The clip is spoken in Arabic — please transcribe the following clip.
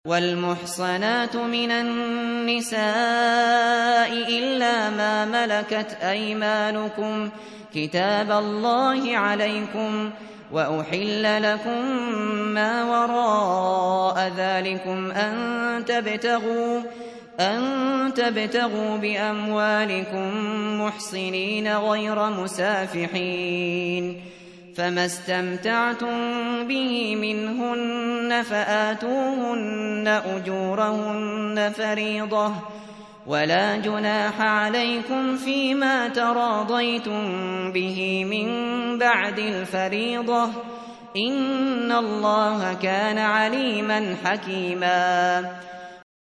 والمحصنات من النساء إلا ما ملكت أيمانكم كتاب الله عليكم، وأحل لكم ما وراء ذلكم أن تبتغوا بأموالكم محصنين غير مسافحين، فما استمتعتم به منهن فآتوهن أجورهن فريضة، ولا جناح عليكم فيما تراضيتم به من بعد الفريضة، إن الله كان عليما حكيما.